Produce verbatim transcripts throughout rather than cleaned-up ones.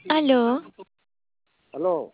Aló, Aló,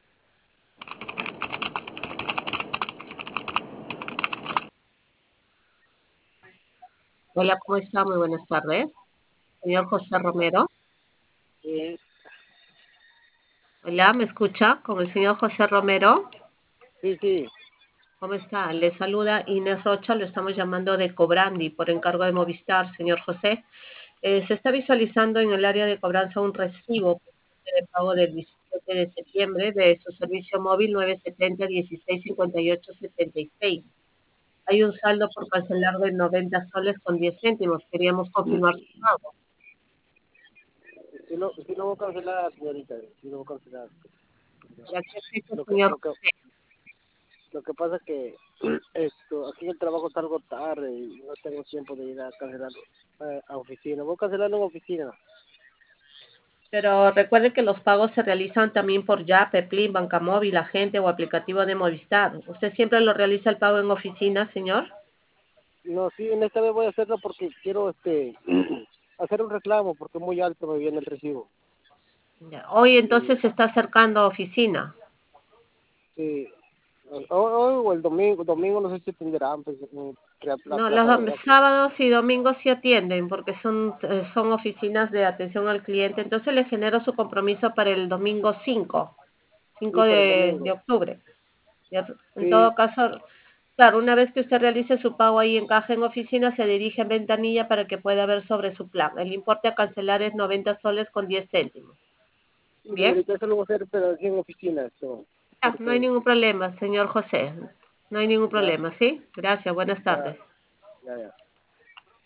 Hola, ¿cómo está? Muy buenas tardes. Señor José Romero. sí, Hola, ¿me escucha? Con el señor José Romero. sí, sí, ¿Cómo está? Le saluda Inés Rocha, lo estamos llamando de Cobrandi por encargo de Movistar, señor José. Eh, se está visualizando en el área de cobranza un recibo de pago del diecisiete de septiembre de su servicio móvil nueve setenta dieciséis cincuenta y ocho setenta y seis. Hay un saldo por cancelar de noventa soles con diez céntimos. Queríamos confirmar su pago. sí lo, sí lo voy a cancelar, señorita, sí lo voy a cancelar. ¿Y a qué fecha, Lo que, señor lo que, José? lo que pasa es que esto, aquí en el trabajo salgo tarde y no tengo tiempo de ir a cancelar eh, a oficina. Voy a cancelarlo en oficina. Pero recuerde que los pagos se realizan también por Yape, Plin, Banca Móvil, Agente o aplicativo de Movistar. ¿Usted siempre lo realiza el pago en oficina, señor? No, sí, en esta vez voy a hacerlo porque quiero este hacer un reclamo porque muy alto me viene el recibo. Ya. Hoy Y, entonces se está acercando a oficina. sí, hoy, hoy o el domingo, domingo no sé si tendrán pues, la No, plaza los de dom- gracia. sábados y domingos sí atienden porque son, eh, son oficinas de atención al cliente. Entonces le genero su compromiso para el domingo cinco, cinco Sí, para el de, de domingo. octubre. Ya. En Sí, todo caso, claro, una vez que usted realice su pago ahí en caja en oficina, se dirige en ventanilla para que pueda ver sobre su plan. El importe a cancelar es noventa soles con diez céntimos. sí, Bien, señorita, eso lo voy a hacer, pero aquí en oficina, esto, ya, no hay porque ningún problema, señor José. No hay ningún ya, problema, ¿sí? Gracias, buenas ya, tardes. ya, ya.